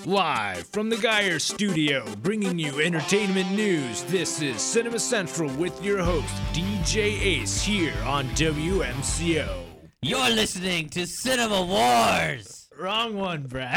Live from the Geyer Studio, bringing you entertainment news, this is Cinema Central with your host, DJ Ace, here on WMCO. You're listening to Cinema Wars! Wrong one, Brad.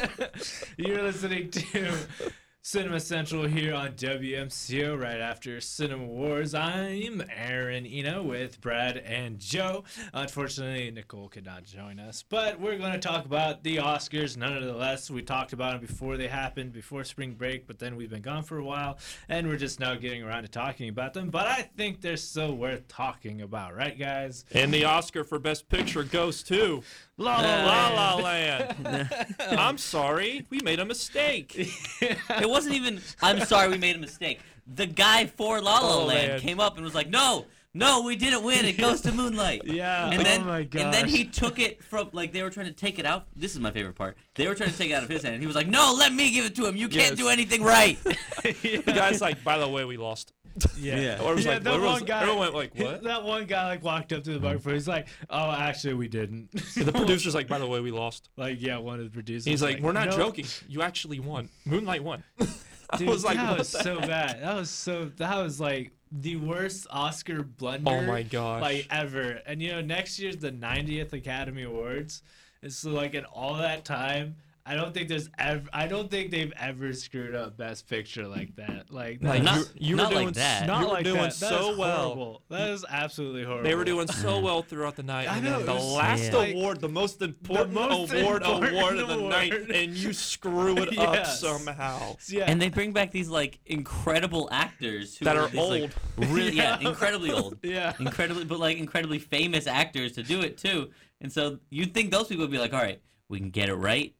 You're listening to Cinema Central here on WMCO right after Cinema Wars. I'm Aaron Eno with Brad and Joe. Unfortunately, Nicole could not join us, but we're going to talk about the Oscars. Nonetheless, we talked about them before they happened, before spring break, but then we've been gone for a while, and we're just now getting around to talking about them. But I think they're still worth talking about, right, guys? And the Oscar for Best Picture goes to La La Land. I'm sorry, we made a mistake. It wasn't even, I'm sorry we made a mistake. The guy for La La Land came up and was like, no, we didn't win. It goes to Moonlight. Yeah. And then, oh my gosh. And then he took it from, like, they were trying to take it out. This is my favorite part. They were trying to take it out of his hand. And he was like, no, let me give it to him. You can't do anything right. The guy's like, by the way, we lost. Yeah. Or it was like, one guy, everyone went like, what? That one guy like walked up to the microphone. He's like, "Oh, actually, we didn't." The producer's like, by the way, we lost. Like, yeah, one of the producers. He's like, we're not "No." joking. You actually won. Moonlight won. Dude, I was like, that what was the so heck? bad. That was like the worst Oscar blunder. Oh my gosh. Like ever. And next year's the 90th Academy Awards. And so like in all that time, I don't think they've ever screwed up Best Picture like that. Like Like, Not- you were not doing like that. not you were like doing that. so is well. horrible. That is absolutely horrible. They were doing so well throughout the night. I And know, then it the was last Yeah. award, the most important award of the night, and you screw it up Yes. somehow. Yeah. And they bring back these, like, incredible actors who That are these, like, old. really, incredibly old. Yeah. Incredibly famous actors to do it, too. And so you'd think those people would be like, all right, we can get it right.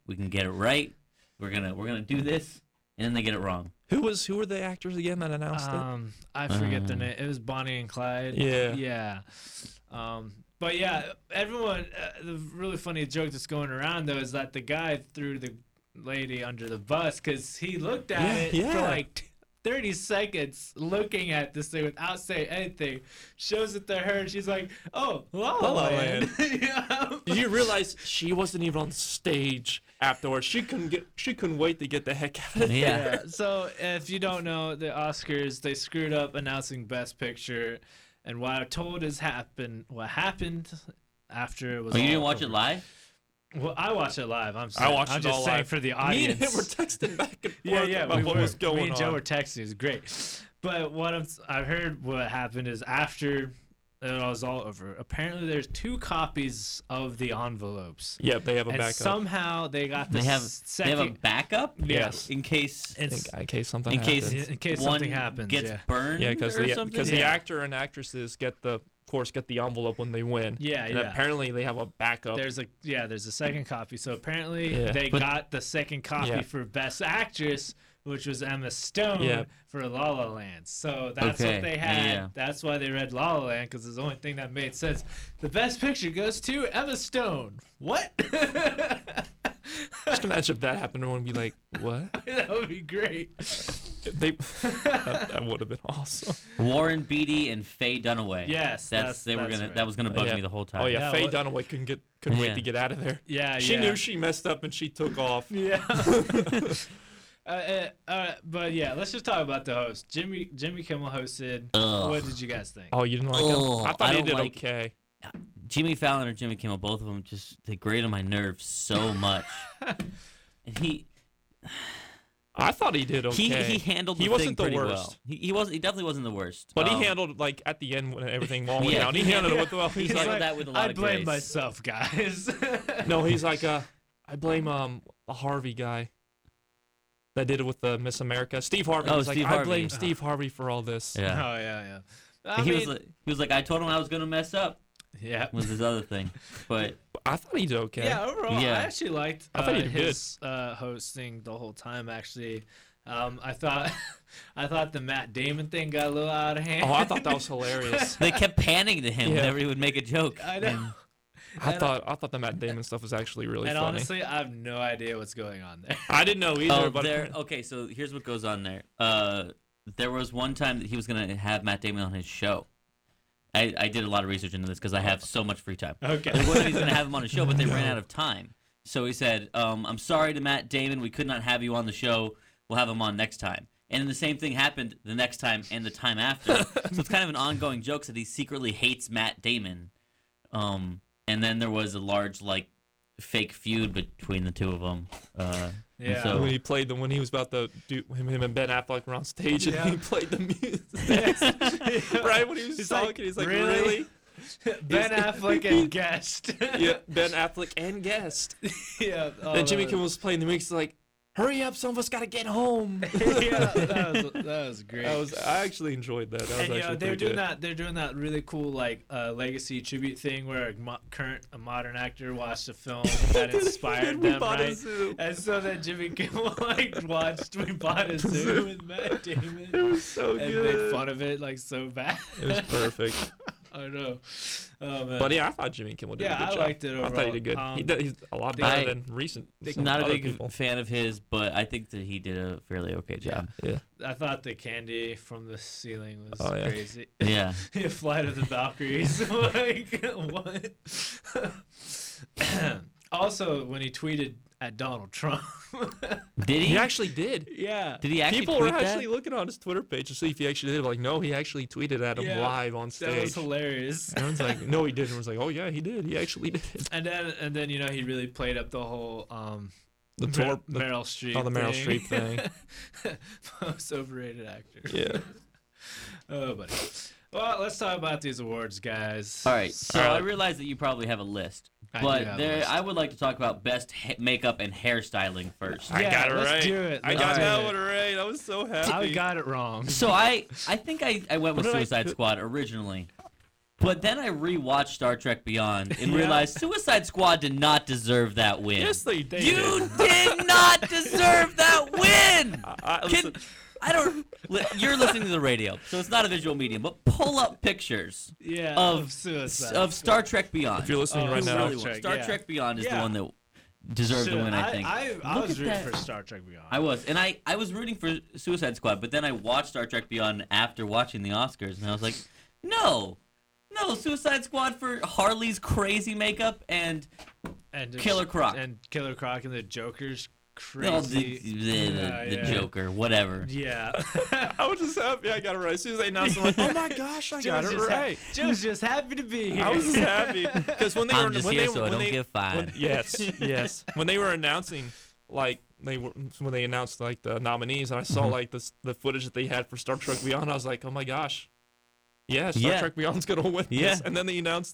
We're gonna do this, and then they get it wrong. Who were the actors again that announced it? I forget their name. It was Bonnie and Clyde. Yeah. Yeah. But yeah, everyone. The really funny joke that's going around though is that the guy threw the lady under the bus because he looked at it for yeah. like 30 seconds, looking at this thing without saying anything. Shows it to her, and she's like, "Oh, La La La La Land." Land. Yeah. Did you realize she wasn't even on stage afterwards? She couldn't wait to get the heck out of there. Yeah. Yeah. So if you don't know, the Oscars, they screwed up announcing Best Picture, and what happened after it was. Oh, you all didn't watch it over. live? Well, I watched it live. I'm I sorry. watched I'm it just all saying live. for the Me audience. and him were texting back and yeah, forth yeah, about we what were. was going Me and Joe on. were texting. It was great. But I've heard what happened is after it was all over, apparently there's 2 copies of the envelopes. Yep, they have a And backup. somehow they got the They have second. a backup? Yes. In case in case something in case happens. In case one something happens, gets yeah. burned Yeah, because or the something? the actor and actresses get the envelope when they win. Yeah, and yeah. apparently they have a backup. There's a second copy. So apparently Yeah. they But- got the second copy Yeah. for Best Actress, which was Emma Stone Yeah. for La La Land. So that's Okay, what they yeah, had. yeah. That's why they read La La Land, because it's the only thing that made sense. The Best Picture goes to Emma Stone. What? Just imagine if that happened, everyone would be like, "What?" That would be great. That would have been awesome. Warren Beatty and Faye Dunaway. Yes, That was gonna bug Yeah. me the whole time. Oh yeah, Yeah, Faye what- Dunaway couldn't wait Yeah. to get out of there. Yeah, She yeah. knew she messed up and she took off. Yeah. But yeah, let's just talk about the host. Jimmy Kimmel hosted. Ugh. What did you guys think? Oh, you didn't like Oh, him? I thought I he don't did like- okay. Jimmy Fallon or Jimmy Kimmel, both of them they grate on my nerves so much. And he I thought he did okay. he handled the He thing wasn't the pretty worst. well. He definitely wasn't the worst. But he handled, like, at the end when everything went Yeah. down, he handled it with well. He's He's like, like- that with a lot I of blame grace. myself, guys. no, he's like, I blame a Harvey guy that did it with the Miss America. Steve Harvey. Oh, He's like, Steve I Harvey. blame Steve Harvey for all this. Oh Yeah. yeah. I he mean, was like, I told him I was gonna mess up. yeah. Was his other thing, but I thought he did okay. Yeah, overall, Yeah. I actually liked I thought he did his hosting the whole time. Actually, I thought the Matt Damon thing got a little out of hand. Oh, I thought that was hilarious. they kept panning to him Yeah. whenever he would make a joke. I know. I thought the Matt Damon stuff was actually really And funny. honestly, I have no idea what's going on there. I didn't know either. Oh, but okay, so here's what goes on there. There was one time that he was gonna have Matt Damon on his show. I did a lot of research into this because I have so much free time. Okay. He was going to have him on a show, but they ran out of time. So he said, I'm sorry to Matt Damon. We could not have you on the show. We'll have him on next time. And then the same thing happened the next time and the time after. So it's kind of an ongoing joke that he secretly hates Matt Damon. And then there was a large, like, fake feud between the two of them. Yeah. So, When he played them, when he was about to do him and Ben Affleck were on stage, and he played the music. Right when he was talking, he's like, "Really?" Ben Affleck and guest. Yeah, Ben Affleck and guest. Yeah. And Jimmy Kimmel was playing the mix, he's like, "Hurry up, some of us gotta get home." Yeah, that was great. I actually enjoyed that. That was And actually they're pretty doing good. that. They're doing that really cool like legacy tribute thing where a modern actor watched a film that inspired We them, bought a right? zoo. And so then Jimmy Kimmel like watched We Bought a Zoo with Matt Damon. It was so and good. made fun of it like so bad. It was perfect. I know. Oh, man. But yeah, I thought Jimmy Kimmel did a good job. liked it I thought he overall. did good. He's a lot I- better than recent. some not a other big people. fan of his, but I think that he did a fairly okay job. Yeah. I thought the candy from the ceiling was Oh, yeah. crazy. Yeah. Flight of the Valkyries. Like, what? Also, when he tweeted at Donald Trump. Did he? He actually did. Yeah. Did he actually People tweet were actually that? looking on his Twitter page to see if he actually did. Like, no, he actually tweeted at him Yeah, live on That was stage. hilarious. Everyone's like, no, he didn't. I was like, oh yeah, he did. He actually did. And then he really played up the whole The tour, Meryl Streep. the Meryl Streep thing. Most overrated actor. Yeah. Oh, buddy. Well, let's talk about these awards, guys. All right. So All right. I realize that you probably have a list, I do but have a list. I would like to talk about best makeup and hairstyling first. I got it let's right. do it. I Let's got do that it. one right. I was so happy. I got it wrong. So I think I went with What did I Suicide put? Squad originally, but then I rewatched Star Trek Beyond and Yeah. realized Suicide Squad did not deserve that win. Yes, they did. You did not deserve that win. Listen, I don't. You're listening to the radio, so it's not a visual medium. But pull up pictures Yeah. of Suicide. Star Trek Beyond. if you're listening Oh, right Star now, Really Trek, well. Star yeah. Trek Beyond is the Yeah. one that deserved the win. I think. I Look was at rooting that. for Star Trek Beyond. I was, and I was rooting for Suicide Squad, but then I watched Star Trek Beyond after watching the Oscars, and I was like, no, Suicide Squad for Harley's crazy makeup and and Killer Croc. And Killer Croc and the Joker's well, crazy. the Joker, whatever. Yeah. I was just happy I got it right. As soon as they announced it, I'm like, oh my gosh, I got it right. Joe's just happy to be here. I was just happy because when they I'm were just when here they, so I when don't they, get fined. when- yes, when they were announcing like when they announced like the nominees, and I saw like the footage that they had for Star Trek Beyond, I was like, oh my gosh, yeah, Star Yeah. Trek Beyond's gonna win Yeah. this. And then they announced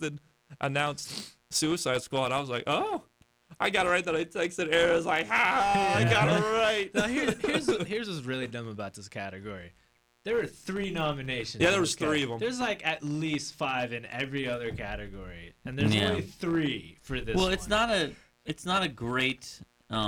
Suicide Squad. I was like, oh, I got it right. That I texted Aaron. I was like, I got it right. Now here's what's really dumb about this category. There were 3 nominations. Yeah, in there this was 3 of them. There's like at least 5 in every other category, and there's Yeah. only 3 for this. Well, one. it's not a great.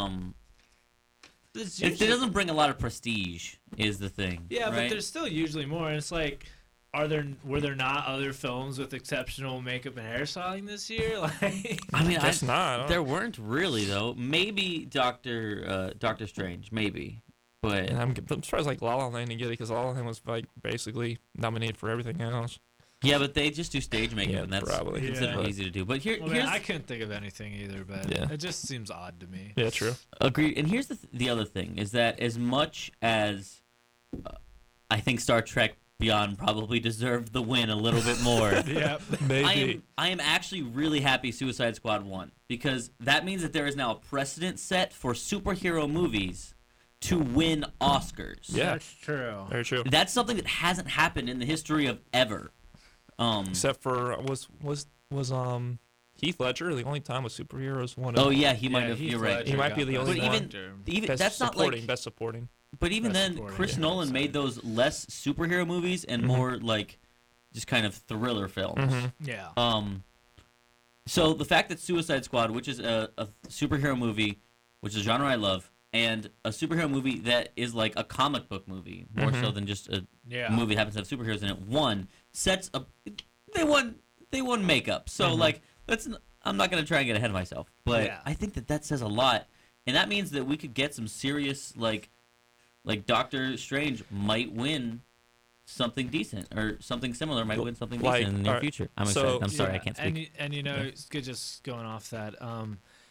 It's It usually- doesn't bring a lot of prestige, is the thing. Yeah, right? but there's still usually more. And it's like, were there not other films with exceptional makeup and hairstyling this year? Like, I mean, Guess not. there weren't really though. Maybe Doctor Strange, maybe, but And I'm surprised like La La Land didn't get it because La La Land was like basically nominated for everything else. yeah, but they just do stage makeup, Yeah, and that's probably. considered Yeah. easy to do. But well, man, here's I couldn't think of anything either, but Yeah. it just seems odd to me. Yeah, true. agreed. And here's the other thing is that as much as I think Star Trek Beyond probably deserved the win a little bit more. Yep. Maybe. I am actually really happy Suicide Squad won because that means that there is now a precedent set for superhero movies to win Oscars. Yeah. That's true. Very true. That's something that hasn't happened in the history of ever. Except for was Heath Ledger the only time with superheroes won? Oh yeah, he might Yeah, have. Heath You're right. Ledger He might got be the Best only But one. Actor. Even Best that's not supporting, like. best supporting. But even Best then, supporting, Chris yeah. Nolan Sorry. made those less superhero movies and more like just kind of thriller films. Yeah. So the fact that Suicide Squad, which is a superhero movie, which is a genre I love, and a superhero movie that is like a comic book movie, more so than just a Yeah. movie that happens to have superheroes in it, won sets up. They won makeup. So like I'm not gonna try and get ahead of myself, but Yeah. I think that says a lot, and that means that we could get some serious like Doctor Strange might win something decent or something similar might win something Like, decent in the near alright, future. I'm so- excited. I'm sorry, I Yeah, can't speak. And you know, it's good just going off that.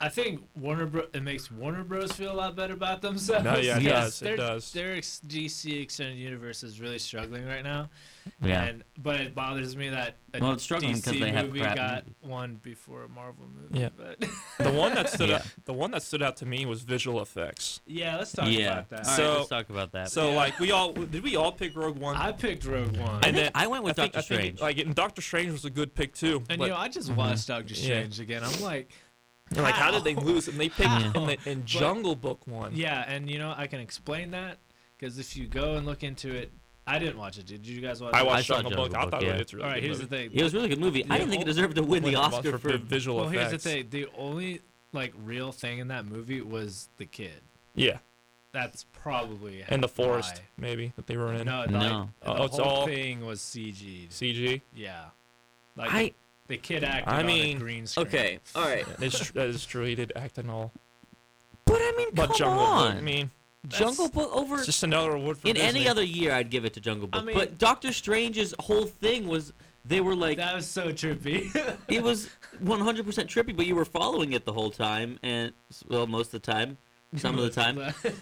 I think it makes Warner Bros. Feel a lot better about themselves. No, yeah, it Yes. does. It does. Their DC Extended Universe is really struggling right now. Yeah. But it bothers me that a Well, it's struggling DC 'cause they have movie crap got movies. one before a Marvel movie. Yeah. But The one that stood Yeah. out. The one that stood out to me was visual effects. yeah, let's talk Yeah. about that. All right, So- let's talk about that. So Yeah. like we all pick Rogue One. I picked Rogue One. And then I went with I think- Doctor I think, Strange. Like and Doctor Strange was a good pick too. and but, you know, I just watched Doctor Yeah. Strange again. I'm like, like how did they lose? And they picked How? in Jungle Book one. yeah, and you know, I can explain that because if you go and look into it, I didn't watch it. Did you guys watch I it? watched saw Jungle Book. I Jungle thought Book, yeah. it's a really All right, good here's movie. the thing. It was a really good movie. I didn't think it deserved to win the Oscar for. visual Well, here's effects. the thing. The only like real thing in that movie was the kid. Yeah, That's probably and the forest why. maybe that they were in. No, No. the Oh, it's whole all- thing was CG. CG. Yeah, like the kid acted on mean, a green screen. Okay, all right. That is true. He did act and all. But I mean, But come Jungle on. Book. I mean, Jungle Book over. it's just another award for In any Disney. other year, I'd give it to Jungle Book. I mean- but Doctor Strange's whole thing was they were like That was so trippy. it was 100% trippy, but you were following it the whole time, and well, most of the time, some of the time.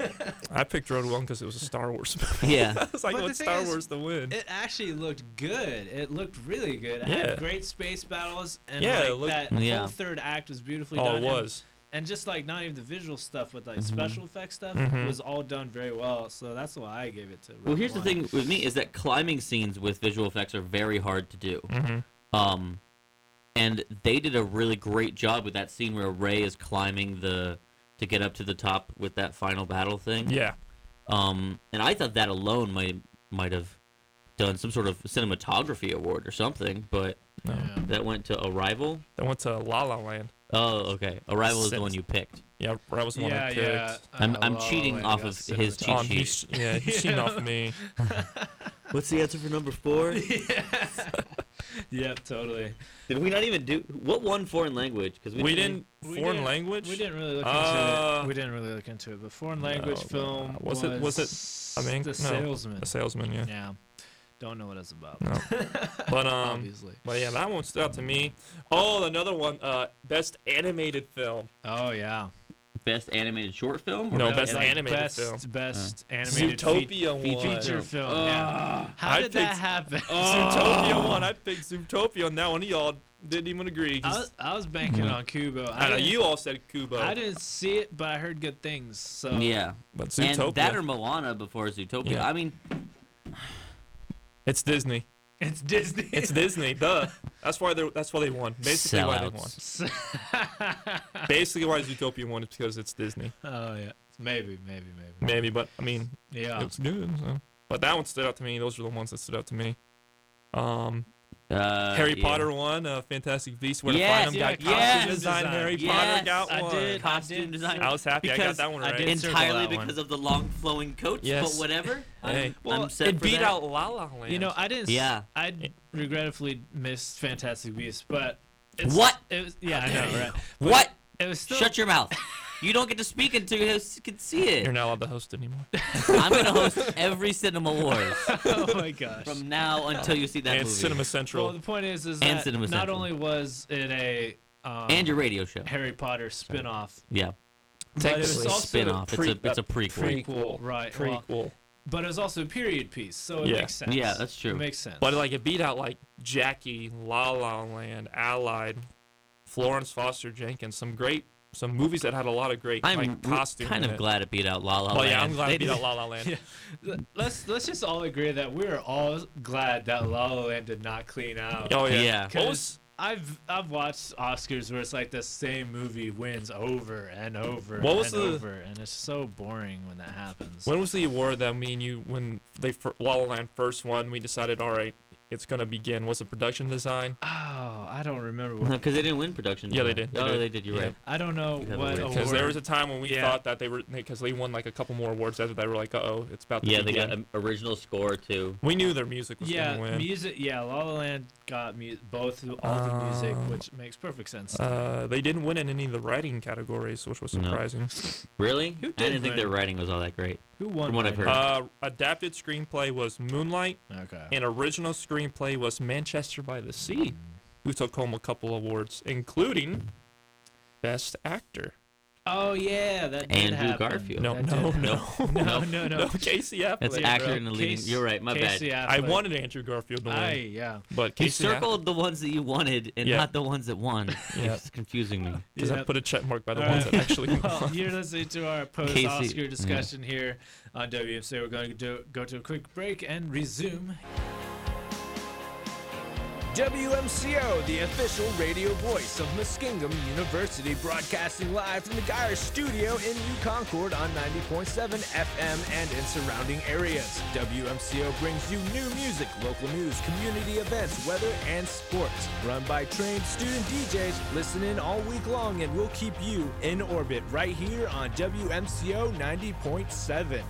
I picked Rogue One because it was a Star Wars movie. Yeah. I was like, But I the want thing Star is, Wars to win. It actually looked good. It looked really good. It Yeah. had great space battles, and Yeah, it like looked- that Yeah. whole third act was beautifully Oh, done. it was. And just like not even the visual stuff, but like Mm-hmm. special effects stuff Mhm. was all done very well. So that's why I gave it to. Well, Rogue here's the One. thing with me is that climbing scenes with visual effects are very hard to do. Mm-hmm. And they did a really great job with that scene where Rey is climbing to get up to the top with that final battle thing. Yeah. And I thought that alone might have done some sort of cinematography award or something, but No. Yeah. that went to Arrival. They went to La La Land. Oh, okay. Arrival is the Since- one you picked. Yeah, that was the one I Yeah, picked. yeah. I'm La La cheating Land off got of his cheat Oh, sheet. he's cheating off of me. What's the answer for number 4? Yep, totally. Did we not even do what won foreign language? Because We didn't. We Foreign didn't- language. We didn't really look into Uh, it. We didn't really look into it. But foreign language no, film was it- was it- I mean, The no. Salesman. The salesman. Yeah. Yeah. Don't know what it's about. No. But Obviously. But yeah, that one stood out to me. Oh, another one. Best animated film. Oh yeah. best animated short film? Or No, That best was, like, animated best, film. Best animated Zootopia feature won. feature film. Yeah. How I did that picked- happen? Zootopia won. I picked Zootopia on that one. Y'all didn't even agree. I was banking on Kubo. I know didn't- you all said Kubo. I didn't see it, but I heard good things. So Yeah. But Zootopia. And that or Moana before Zootopia. Yeah. I mean, It's Disney. it's Disney. It's Disney. Duh. That's why they won. Basically why they won. sellouts. Basically why Zootopia won is because it's Disney. Oh yeah. Maybe. Maybe, but I mean, Yeah. it's good. So. But that one stood out to me. Those are the ones that stood out to me. Harry Yeah. Potter won. Fantastic Beasts. Where Yes, to find them? Got yeah, costume costume design. design. Harry Yes, Potter got I one. did. Costume design. I was happy. I got Because that one I right. did circle Entirely that one. because of the long flowing coats, Yes. but whatever. Hey. Well, I'm set It for beat that. out La La Land. You know, I didn't. Yeah. I regretfully missed Fantastic Beasts, but it's, What? It was. Yeah, I know, right? What? It was still. Shut your mouth. You don't get to speak until you can see You're it. not allowed to host anymore. I'm going to host every Cinema Wars Oh my gosh. from now until you see that And movie. Cinema Central. Well, the point is And that Cinema not Central. only was it a And your radio show. Harry Potter spin-off, Yeah. but it was Technically, also Spin-off. It's a prequel. prequel, right? Well, Prequel. but it was also a period piece, so it Yeah. makes sense. Yeah, that's true. It makes sense. But like it beat out like Jackie, La La Land, Allied, Florence Foster Jenkins, some movies that had a lot of great I'm like costume. kind in of it. glad it beat out La La Oh Land. yeah, I'm glad They it beat did- out La La Land. Yeah. Let's just all agree that we're all glad that La La Land did not clean out. Oh yeah. Yeah. What was, Because I've watched Oscars where it's like the same movie wins over and over What was and the- over, and it's so boring when that happens. when was the award that me and you when La La Land first won? We decided, all right, it's gonna begin. Was it production design? Oh, I don't remember what. Because they didn't win production. Yeah, they design. did. Oh, They did. they did. You're Yeah. right. I don't know Because what of the- award. Because there was a time when we Yeah. thought that because they won like a couple more awards after they were like, oh, it's about to Yeah, they begin. got an original score too. We knew their music was yeah, gonna win. music. Yeah, La La Land got all the music, which makes perfect sense. They didn't win in any of the writing categories, which was No. surprising. Really? Who I did didn't think win? their writing was all that great. Who won? from what I've writing? heard. Adapted screenplay was Moonlight, Okay. and original screenplay was Manchester by the Sea, who took home a couple awards, including Best Actor. Oh yeah, that did Andrew happen. Garfield. No, That no, did no, happen. No. no. Casey Affleck. That's Yeah, actor bro. in the leading. Casey- You're right. My Casey bad. I Affleck. wanted Andrew Garfield to win, Yeah. but You Casey circled the ones that you wanted and Yeah. not the ones that won. Yeah. It's confusing me. because I Yep. put a check mark by the All ones right. that actually Well, won. you're listening to our Casey- post-Oscar discussion here on WMC. We're going to go to a quick break and resume. WMCO, the official radio voice of Muskingum University, broadcasting live from the Geyer Studio in New Concord on 90.7 FM and in surrounding areas. WMCO brings you new music, local news, community events, weather, and sports. Run by trained student DJs. Listen in all week long and we'll keep you in orbit right here on WMCO 90.7.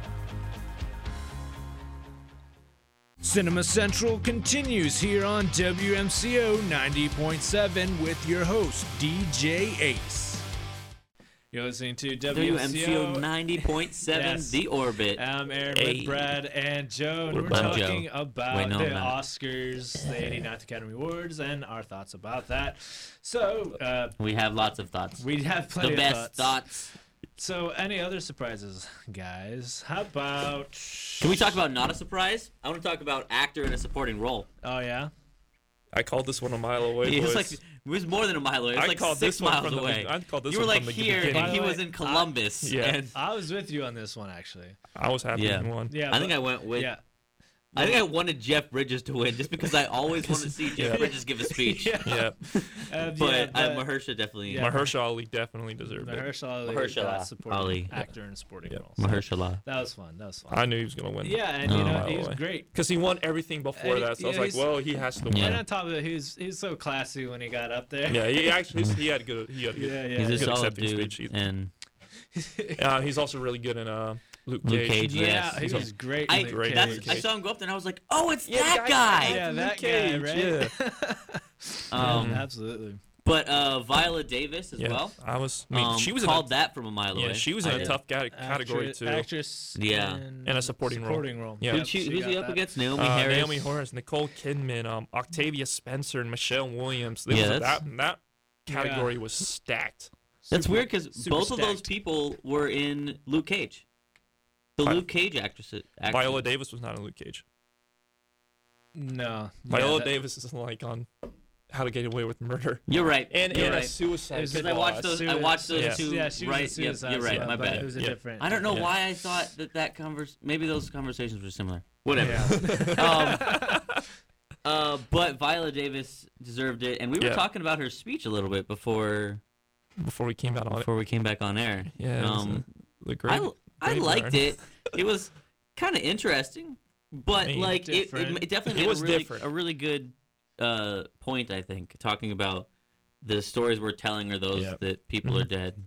Cinema Central continues here on WMCO 90.7 with your host, DJ Ace. You're listening to WMCO WMCO 90.7, Yes. The Orbit. I'm Aaron Hey. with Brad and Joe, and We're we're back. talking about Wait, no, the I'm not. Oscars, the 89th Academy Awards, and our thoughts about that. So, We have lots of thoughts. we have plenty The of best thoughts. thoughts. So, any other surprises, guys? How about... Can we talk about not a surprise? I want to talk about actor in a supporting role. Oh, yeah? I called this one a mile away. It was boys. like it was more than a mile away. It was I like called 6 this one miles from the away. I called this You were one like from the here, beginning. and he By the was way, in Columbus. Yeah. And I was with you on this one, actually. I was happy Yeah. he won. Yeah, I think but- I went with. Yeah. I think I wanted Jeff Bridges to win just because I always want to see Jeff Yeah. Bridges give a speech. Yeah. Yeah, But Mahershala definitely. Yeah. Mahershala Ali definitely deserved it. Mahershala Mahershala supporting Ali. actor in a supporting Yeah. role. So Mahershala. that was fun. That was fun. I knew he was gonna win. Yeah, and No. you know By the he was way. great. because he won everything before And that. So I was yeah, like, he's- well, he has to win. Yeah. And on top of it, he was so classy when he got up there. Yeah, he actually he had good. He had good. Yeah, yeah. He's a good solid accepting dude. speech. And He's also really good in Luke Luke Cage. Cage, yes. Yeah, he was great. I, in Luke great. that's, Cage. I saw him go up there and I was like, oh, it's Yeah, that guy. Yeah, Luke that guy, Cage, right? Yeah. Yeah, absolutely. But Viola Davis as Yeah, well. I mean, she was in called a, that from a mile away. yeah, she was I in a did. tough category too. Actress. Yeah. And a supporting role. Yeah. Who's he got up that. against? Naomi Harris. Naomi Harris, Nicole Kidman, Octavia Spencer, and Michelle Williams. Yeah, That category was stacked. That's Super- weird because super both of those stacked. people were in Luke Cage. The Vi- Luke Cage actress. Viola Davis was not in Luke Cage. No. Viola yeah, Davis is like on How to Get Away with Murder You're right. and you're in a right. Suicide Because Because I watched those. I watched those Yeah. two. Yeah, she was right. a suicide Yep, you're right. squad, My but bad. It was a Yeah. different. I don't know Yeah. why I thought that maybe those conversations were similar. Whatever. Yeah. But Viola Davis deserved it, and we were Yeah. talking about her speech a little bit before before we came out on it. we came back on air. Yeah, it was, the great. I great liked burn. it. It was kind of interesting, but I mean, like it different. definitely It made was a really, different. a really good point. I think talking about the stories we're telling are those Yeah. that people are dead.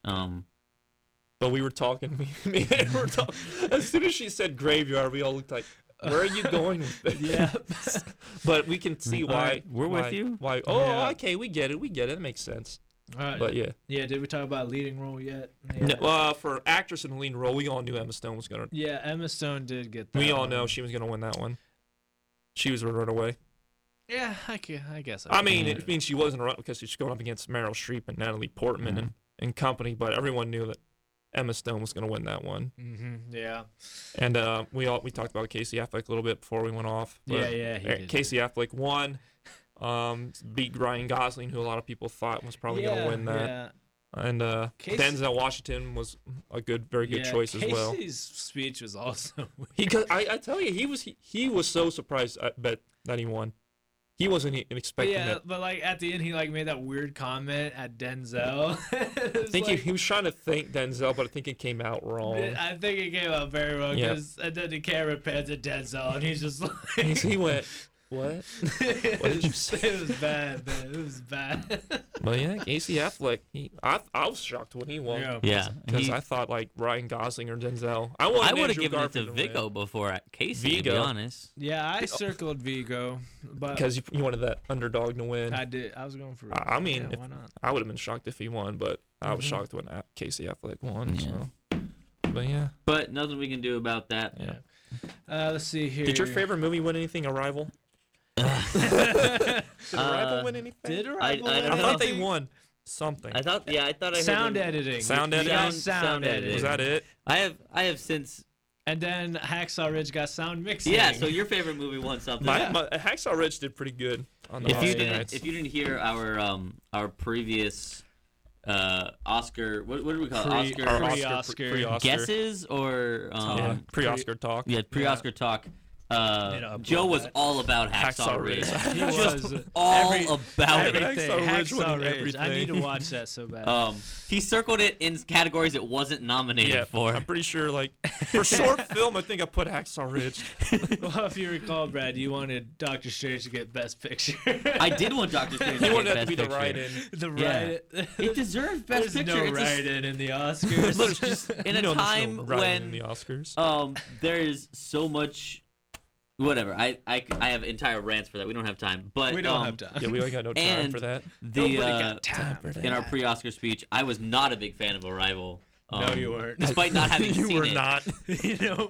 But we were talking. Me and Aaron were talking. As soon as she said graveyard, we all looked like, "Where are you going with this?" Yeah. But we can see why. Alright, we're with why- you. Why? Oh, Yeah. okay, we get it. We get it. It makes sense. All right. But yeah. Yeah. Did we talk about leading role yet? No, for actress in the lead role, we all knew Emma Stone was gonna. Yeah, Emma Stone did get that. We all one. know she was gonna win that one. She was right away. Yeah, I guess. I mean, can- it means she wasn't around because she's going up against Meryl Streep and Natalie Portman and company. But everyone knew that Emma Stone was gonna win that one. Yeah. And we talked about Casey Affleck a little bit before we went off. but, Yeah, he did. Casey Affleck won. Beat Ryan Gosling, who a lot of people thought was probably gonna win that. Yeah. And Denzel Washington was a very good choice as well. Casey's speech was also. I tell you, he was so surprised that he won. He wasn't expecting Yeah, it. but like at the end, he like made that weird comment at Denzel. I think he was trying to thank Denzel, but I think it came out wrong. I think it came out very well Yeah. because and then the camera pans at Denzel and he's just like. He went, "What? What did you say?" It was bad, man. It was bad. But yeah, Casey Affleck. I was shocked when he won. Yeah, Because I thought like Ryan Gosling or Denzel. I I would have Andrew given it Garfield to win. Vigo before Casey. To be Vigo. honest. Yeah, I circled Vigo, but Because you wanted that underdog to win. I did. I was going for. I mean, yeah, if- why not? I would have been shocked if he won, but I was shocked when Casey Affleck won. Yeah. So. But yeah. But nothing we can do about that. Yeah. Let's see here. Did your favorite movie win anything? Arrival? Did Arrival win anything? Did I Arrival don't win I thought they anything? won. something. I thought I heard Sound him- editing. Sound He got editing? Sound editing. Was that it? I have since. And then Hacksaw Ridge got sound mixing. Yeah, so your favorite movie won something. My Hacksaw Ridge did pretty good on the if you Oscar didn't nights. if you didn't hear our previous Oscar, what do we call it? Pre- Oscar Our Pre-Oscar. pre-Oscar. guesses or Yeah, pre-Oscar talk. pre-Oscar talk. upload Joe was that. all about Hacksaw Hacksaw Ridge. Ridge. He was all every- about it. everything. Hacksaw Ridge Hacksaw winning Ridge. I need to everything. watch that so bad. He circled it in categories it wasn't nominated Yeah, for. I'm pretty sure, like, for short film, I think I put Hacksaw Ridge. Well, if you recall, Brad, you wanted Doctor Strange to get Best Picture. I did want Doctor Strange to You get wanted that to Best be the Picture. write-in. The Yeah. right. It deserves Best There's Picture. no It's a- write-in in the Oscars. Look, just in a You know there's time no write-in in when the Oscars. there is so much. Whatever. I have entire rants for that. We don't have time. But we don't have time. Yeah, we ain't got no time and for that. the Nobody got time for that. in our pre-Oscar speech, I was not a big fan of Arrival. No, you weren't. Despite not having You seen were it. not. You know.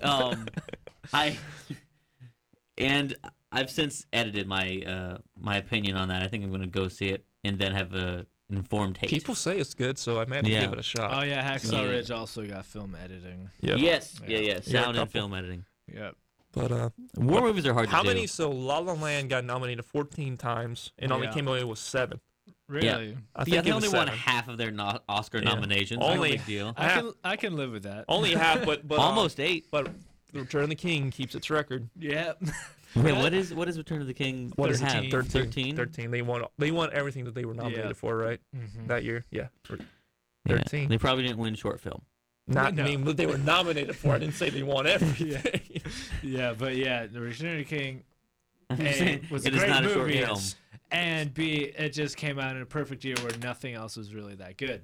I've since edited my my opinion on that. I think I'm gonna go see it and then have a informed hate. People say it's good, so I might have to Yeah. give it a shot. Oh yeah, Hacksaw Yeah. Ridge also got film editing. Yeah. Yes, Yeah. yeah, Yeah, a sound and couple. film editing. Yep. But War movies are hard to how do. many? So La La Land got nominated 14 times and only Yeah. came away with 7. Really? I Yeah, think they it was only won 7. half of their Oscar Yeah. nominations. Only- No big deal. I can live with that. Only half, but Almost 8. But Return of the King keeps its record. Yeah. Wait, what is Return of the King? What is it? have? 13. 13. They won everything that they were nominated Yeah. for, right? Mhm. That year. Yeah. Yeah, 13. They probably didn't win short film. Not No. I mean, but they were nominated for. I didn't say they won everything. Yeah, but yeah, The Return of the King I'm A, saying was it a is great not a short movie, film. and B, it just came out in a perfect year where nothing else was really that good.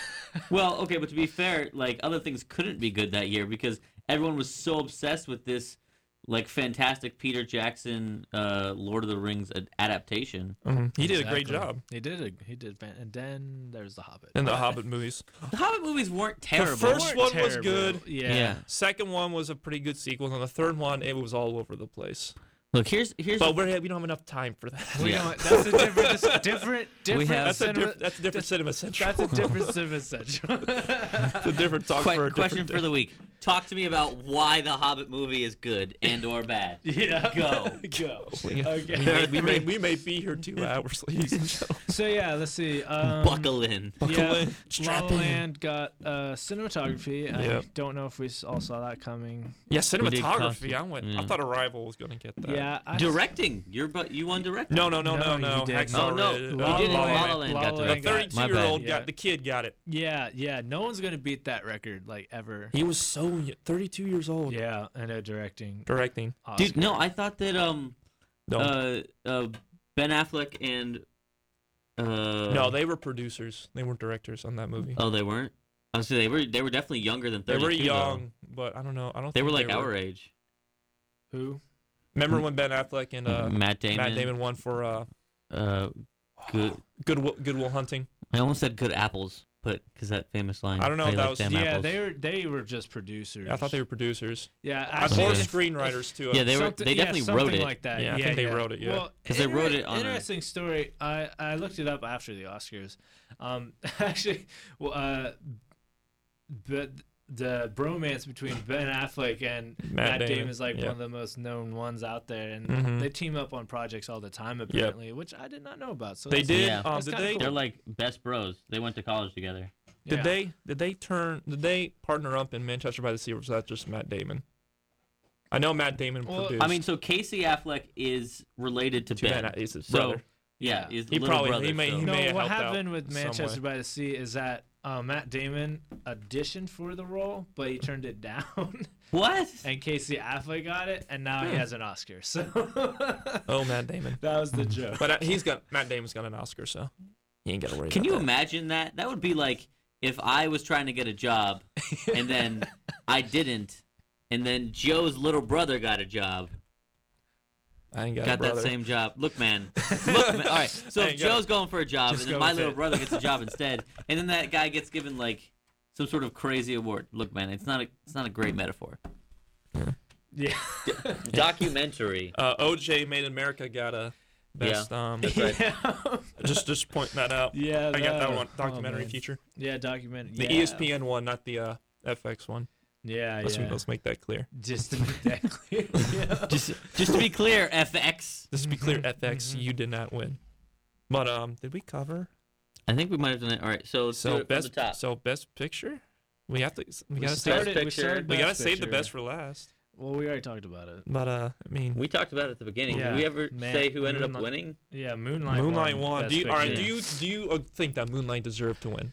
Well, okay, but to be fair, like other things couldn't be good that year because everyone was so obsessed with this, like fantastic Peter Jackson, Lord of the Rings adaptation. He did a great Exactly. job. He did, and then there's The Hobbit. In the Hobbit movies. The Hobbit movies weren't terrible. first Weren't one was terrible. good. Yeah. Yeah. Second one was a pretty good sequel, and the third one it was all over the place. Look, here's But we don't have enough time for that. We Yeah. don't, that's a different We have- That's a cinema, that's a different cinema central. that's a different cinema central. It's a different talk for a question different for the week. Talk to me about why the Hobbit movie is good and or bad. Yeah. Go. Go. day. Okay. we may be here 2 hours, ladies and gentlemen. So yeah, let's see. Buckle in. Buckle Yeah, in, La strap La in. Land got cinematography. I Yep. don't know if we all saw that coming. Yeah, did cinematography. costume. I went. I Yeah. thought Arrival was gonna get that. Yeah. Directing. You won directing. No. No, you didn't. Hacksaw Oh, no. Ridge, You La didn't. La La Land- La Land La got La The Land directed. got- 32-year-old Yeah. got the kid got it. Yeah. No one's gonna beat that record like ever. He was 32 years old. Yeah, I know directing. Directing. Dude, no, I thought that No, Ben Affleck and no, they were producers. They weren't directors on that movie. Oh, they weren't. I was say they were definitely younger than They 32. were though. young, but I don't know. I don't. They think were like our age. Who? Remember when Ben Affleck and Matt Damon. Matt Damon won for Good. Goodwill Hunting? I almost said good apples, but because that famous line. I don't know if they that like was- them Yeah, apples. they were just producers. I thought they were producers. Yeah, I actually, or Yeah. screenwriters too. Yeah, they were. something- They yeah, definitely something wrote it. like that. Yeah, I think they wrote it, yeah. Well, 'Cause they wrote it on a- interesting story. I looked it up after the Oscars. Actually, well, but the bromance between Ben Affleck and Matt Damon is like yeah. one of the most known ones out there, and Mhm. they team up on projects all the time apparently, which I did not know about. So They that's- did. Yeah. That's Did kinda they? cool. They're like best bros. They went to college together. yeah. Did they partner up in Manchester by the Sea, or was that just Matt Damon? I know Matt Damon Well, produced. I mean, so Casey Affleck is related to Ben, Ben. is his So brother. yeah, Yeah. his He little probably- brother. he may- so- he No, may have what helped out happened with some Manchester way. by the Sea is that Matt Damon auditioned for the role, but he turned it down, What? and Casey Affleck got it, and now he Hmm. has an Oscar. So Oh, Matt Damon. that was the joke. But Matt Damon's got an Oscar, so he ain't got to worry. Can about you that. imagine that? That would be like if I was trying to get a job and then I didn't, and then Joe's little brother got a job. I ain't got, a Got that brother. same job. Look, man. All right. So I if ain't got Joe's going for a job, Just and then go my with little it. brother gets a job instead, and then that guy gets given like some sort of crazy award. Look, man, it's not a great metaphor. Yeah. Documentary. OJ Made in America got a Best. That's right. Yeah. Just pointing that out. Yeah, I got that that- one. Documentary oh, man. feature. Yeah, documentary. The yeah. ESPN one, not the FX one. Yeah, Let's, yeah. let's make that clear. Just to make that clear. Yeah. Just to be clear, FX. Just to be clear, FX, you did not win. But did we cover? I think we might have done it. All right, so let's do it from the top. So best picture. We have to. We gotta started- save. we started We gotta Best save the Picture. best for last. Well, we already talked about it. But I mean, We talked about it at the beginning. Yeah, Did we ever man, say who ended up Moonlight- winning? Yeah, Moonlight. Moonlight won. Best Do you, all right, Picture. do you think that Moonlight deserved to win?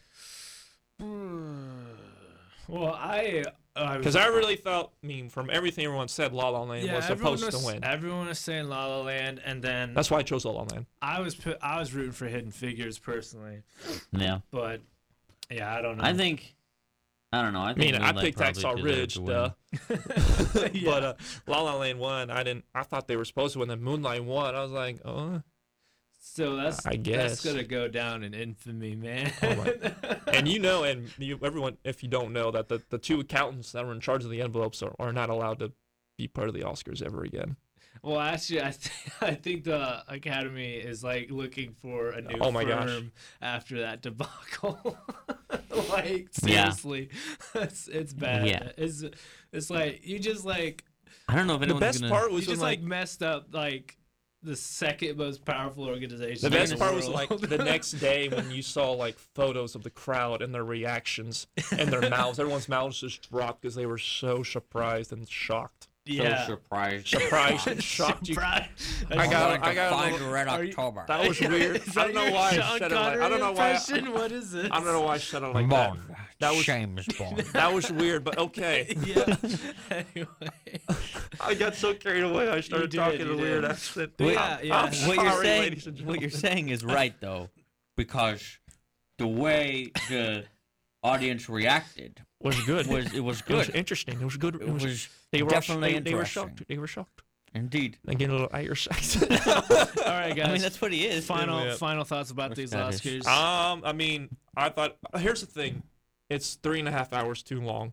Well, Because I really felt, from everything everyone said, La La Land was supposed to win. Everyone was saying La La Land, and then That's why I chose La La Land. I was rooting for Hidden Figures personally, Yeah. but yeah, I don't know. I don't know. I think I Moonlight picked probably Hacksaw deserved Ridge, to duh. win. Yeah. But La La Land won. I thought they were supposed to win. Then Moonlight won. I was like, oh. So that's I guess. that's gonna go down in infamy, man. Oh my- And everyone, if you don't know, that the two accountants that were in charge of the envelopes are not allowed to be part of the Oscars ever again. Well, actually, I think the Academy is like looking for a new Oh my gosh. firm after that debacle. Like Yeah. seriously, it's bad. Yeah. It's like you just like I don't know if The anyone's best gonna. part you was just when, like messed up like the second most powerful organization. The in best the part was world. like the next day when you saw like photos of the crowd and their reactions and their mouths. Everyone's mouths just dropped because they were so surprised and shocked. yeah. So surprised. Surprised and shocked. Surprise. I got a little- Red Are you- October. That was weird. Is I that don't know your why I Sean said it like. I don't know why. impression? What is it? I don't know why I said it like that. That was James Bond. that was weird, but okay. Yeah. Anyway. I got so carried away. I started did, talking you in a weird did. accent. Yeah, yeah. I'm What you're sorry, saying, ladies and what you're gentlemen. saying is right though, because the way the audience reacted was good. was It was good. interesting. It was good. It was They were definitely they were interesting. shocked. They were shocked. Indeed. They get a little Irish accent. All right, guys. I mean, that's what he is. final thoughts about these Scottish. Oscars. I thought. Here's the thing. It's 3.5 hours too long.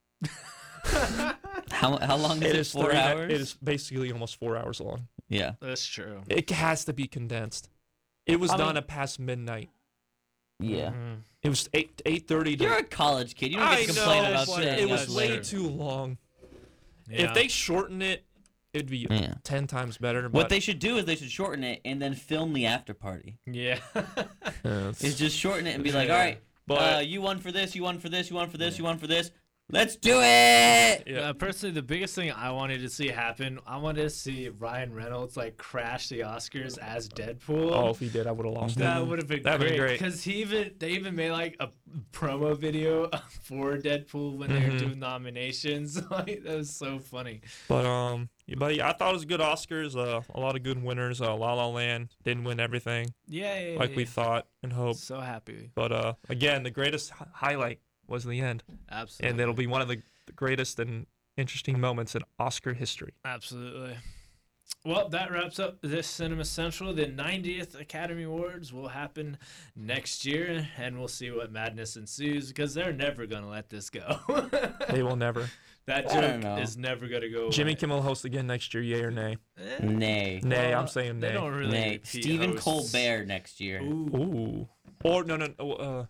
How long is it? 4 hours? It is basically almost 4 hours long. Yeah. That's true. It has to be condensed. It was I done mean- at past midnight. Yeah. Mhm. It was 8:30 to. You're a college kid. You don't get to complain about but sitting it was up way later. too long. Yeah. If they shorten it, it'd be Yeah. 10 times better. But What they should do is they should shorten it and then film the after party. Yeah. Is just shorten it and be like, all right, But- you won for this, you won for this, you won for this, you won for this. Let's do it. Yeah. Personally, the biggest thing I wanted to see happen, I wanted to see Ryan Reynolds like crash the Oscars as Deadpool. Oh, if he did, I would have lost That it. would have been That'd been great. great. Because they even made like a promo video for Deadpool when they were doing nominations. Like that was so funny. But yeah, I thought it was good Oscars. A lot of good winners. La La Land didn't win everything Yay! like we thought and hoped. So happy. But again, the greatest highlight was the end, Absolutely. and it'll be one of the greatest and interesting moments in Oscar history. Absolutely. Well, that wraps up this Cinema Central. The 90th Academy Awards will happen next year, and we'll see what madness ensues because they're never going to let this go. They will never. That I don't joke know. is never going to go away. Jimmy Kimmel host again next year, yay or nay? Nay. Nay, Well, I'm saying They nay. don't really Nay. repeat Stephen hosts. Colbert next year. Ooh. Ooh. Or no,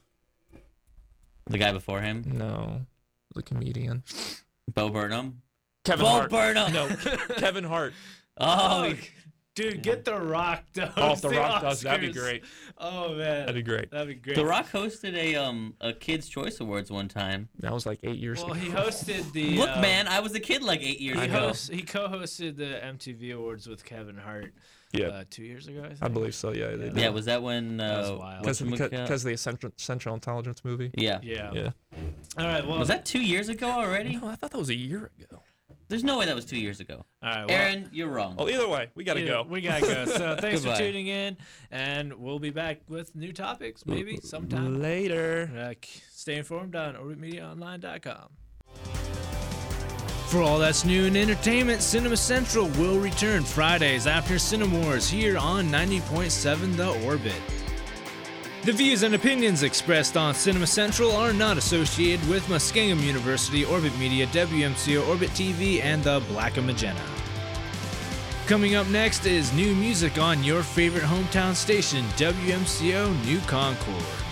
The guy before him. no, the comedian Bo Burnham. Kevin Bo Hart. Burnham. No, Kevin Hart. Oh, Dude, get The Rock to Oh, host if The Rock does, Oscars. that'd be great. Oh, man. That'd be great. That'd be great. The Rock hosted a Kids Choice Awards one time. That was like 8 years Well, ago. he hosted the... Look, man, I was a kid like 8 years He, ago. he co-hosted the MTV Awards with Kevin Hart Yeah, 2 years ago, I think. I believe so. Yeah, they Yeah. did. Yeah, was that when? That was wild. because whatchamacallit- of the Central Intelligence movie. Yeah. Yeah. Yeah. All right, well... Was that 2 years ago already? No, I thought that was a year ago. There's no way that was 2 years ago. All right, well... Aaron, you're wrong. Oh, either way, we gotta Yeah, go. We gotta go. So thanks for Goodbye. tuning in, and we'll be back with new topics maybe sometime. Later. Stay informed on orbitmediaonline.com. For all that's new in entertainment, Cinema Central will return Fridays after Cinema Wars here on 90.7 The Orbit. The views and opinions expressed on Cinema Central are not associated with Muskingum University, Orbit Media, WMCO, Orbit TV, and the Black and Magenta. Coming up next is new music on your favorite hometown station, WMCO New Concord.